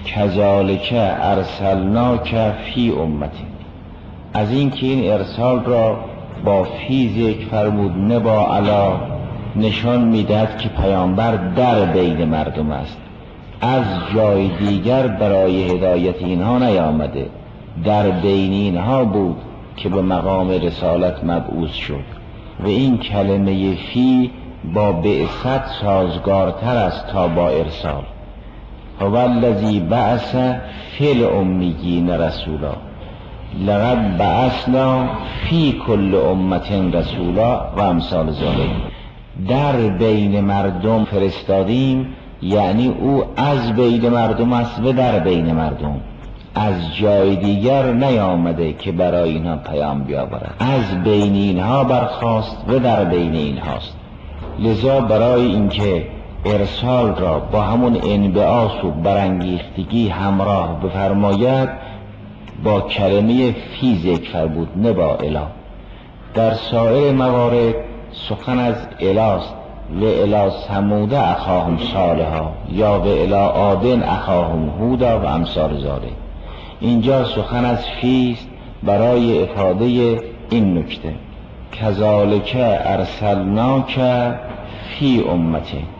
کذالک ارسلناک فی امتی. از این که این ارسال را با فی ذکر فرمود نه با علا، نشان میدهد که پیامبر در بین مردم است، از جای دیگر برای هدایت اینها نیامده، در بین اینها بود که به مقام رسالت مبعوث شد. و این کلمه فی با بعثت سازگارتر است تا با ارسال. هو الذی بعث فی الامیین رسولا لقد بعثنا فی کل امت رسولا و امثال ذالک. در بین مردم فرستادیم، یعنی او از بین مردم است و در بین مردم، از جای دیگر نیامده که برای اینها پیام بیاورد، از بین اینها برخاست و در بین اینهاست. لذا برای اینکه ارسال را با همون انبعاث و برانگیختگی همراه بفرماید، با کلمه فی ذکر بود نه با الی. در سایر موارد سخن از الاست، و الی ثمود اخاهم صالحا یا و الی عاد اخاهم هودا و امثال ذالک. اینجا سخن از فی است برای افاده این نکته. کذالک ارسلناک فی امتی.